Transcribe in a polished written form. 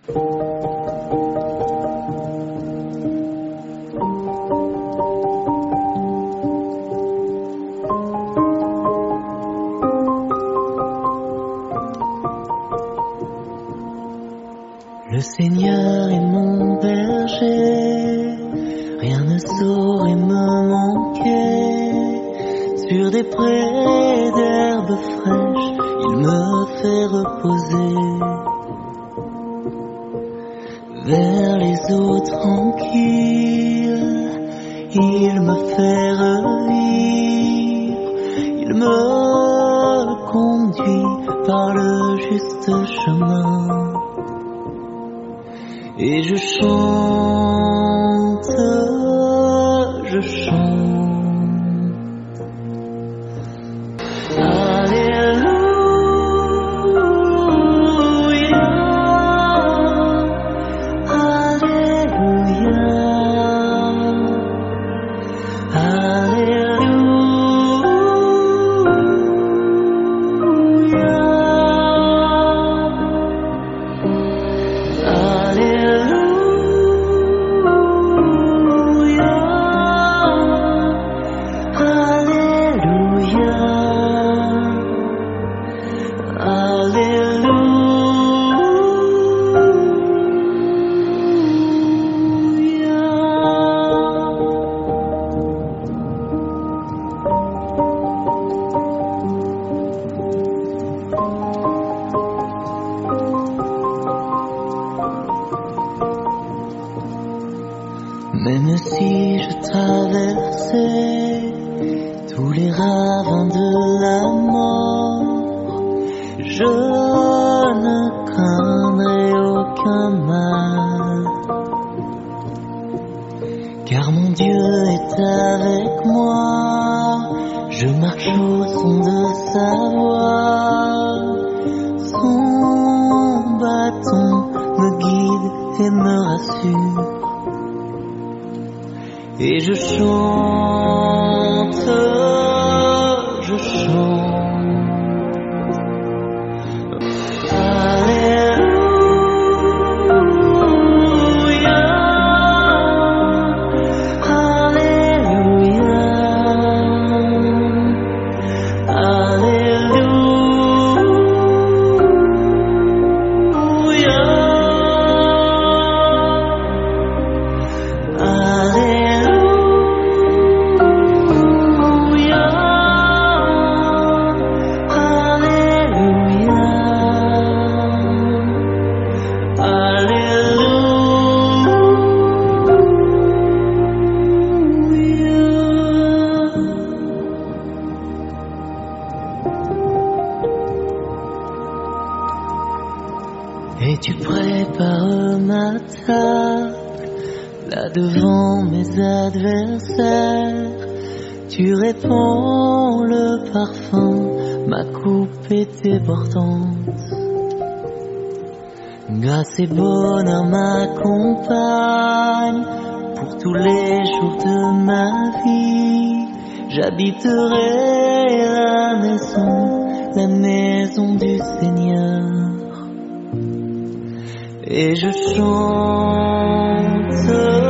Le Seigneur est mon berger, rien ne saurait me manquer. Sur des prés d'herbes fraîches, il me fait reposer. Vers les eaux tranquilles, il me fait revivre. Il me conduit par le juste chemin. Et je chante, je chante. Alléluia, Alléluia, Même si je traversais tous les ravins de la mort, je ne craindrai aucun mal, car mon Dieu est avec moi. Je marche au son de sa voix, son bâton me guide et me rassure. Et je chante, je chante. Alléluia, Alléluia, Et tu prépares ma table, là devant mes adversaires. Tu répands le parfum, ma coupe est débordante. Grâce et bonheur m'accompagnent pour tous les jours de ma vie. J'habiterai la maison du Seigneur. Et je chante